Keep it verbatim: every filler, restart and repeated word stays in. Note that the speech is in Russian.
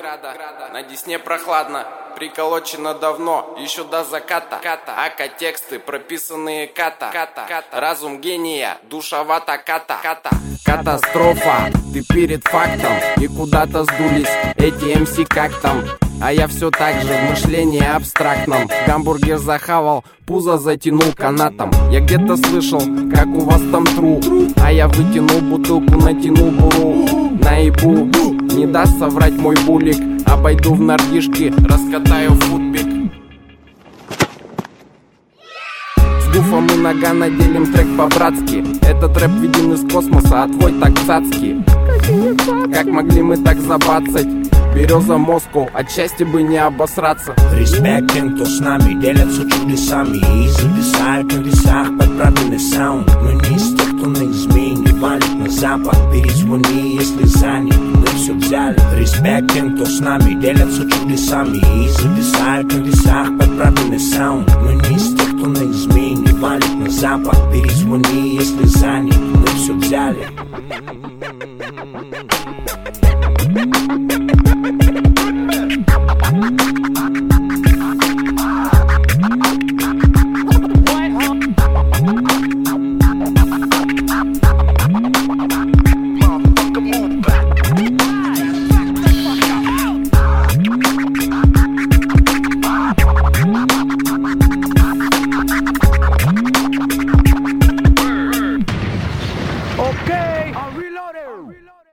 На Десне прохладно, приколочено давно, еще до заката. Ака тексты, прописанные ката. Разум гения, душевата ката. Катастрофа, ты перед фактом, и куда-то сдулись эти эм си как там. А я все так же в мышлении абстрактном. Гамбургер захавал, пузо затянул канатом. Я где-то слышал, как у вас там тру, а я вытянул бутылку, натянул буру. Наебу, не даст соврать мой булик. Обойду в нордишки, раскатаю футбик. С гуфом и Нагано делим трек по-братски. Этот рэп виден из космоса, а твой так цацкий. Как могли мы так забацать? Береза Москва, от счастья бы не обосраться. Респект тем, кто с нами делятся чудесами и зависают на весах под правильный саунд. Мы не из тех, кто на измене валит на запад. Перезвони, если занят, мы все взяли. Респект тем, кто с нами делятся чудесами и зависают на весах под правильный саунд. Мы не из тех, кто на измене валит на запад. Перезвони, если занят, мы все взяли.